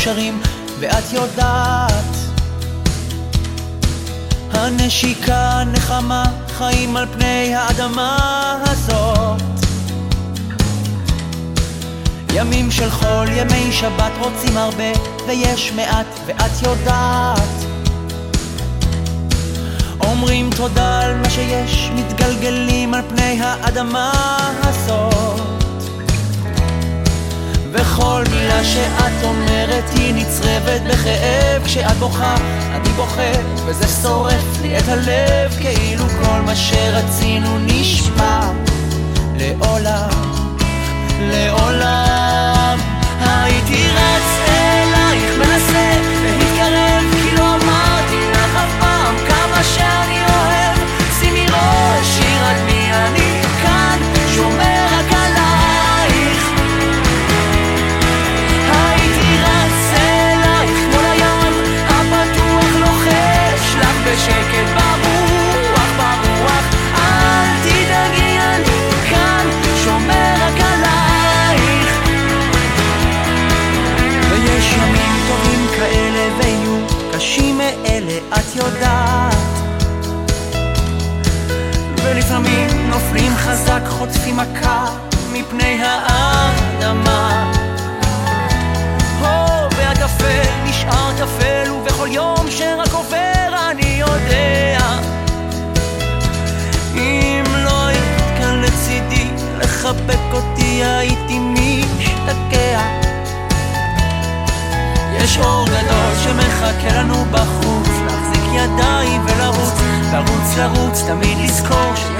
מאושרים, ואת יודעת, הנשיקה נחמה, חיים על פני האדמה הזאת. ימים של חול, ימי שבת, רוצים הרבה ויש מעט, ואת יודעת, אומרים תודה על מה שיש, מתגלגלים על פני האדמה הזאת. וכל מילה שאת אומרת היא נצרבת בכאב, כשאת בוכה אני בוכה וזה שורף לי את הלב, כאילו כל מה שרצינו נשמע לעולם, לעולם. הייתי רץ אלייך, מנסה להתקרב, כי לא אמרתי לך אף פעם כמה שאני אוהב. שימי ראש, שירת מי אני כאן, שומר רק עלייך. הייתי רץ אלייך כמו לים הפתוח, לוחש לך בשקט ברוח, ברוח. אל תדאגי, אני כאן, שומר רק עלייך. ויש ימים טובים כאלה ויהיו קשים מאלה, את יודעת, ולפעמים נופלים חזק, חוטפים מכה מפני האדמה. והטפל נשאר טפל, ובכל יום שרק עובר אני יודע, אם לא היית כאן לצידי לחבק אותי הייתי משתקע. יש אור גדול שמחכה לנו בחוץ, להחזיק ידיים ולרוץ, לרוץ לרוץ, תמיד לזכור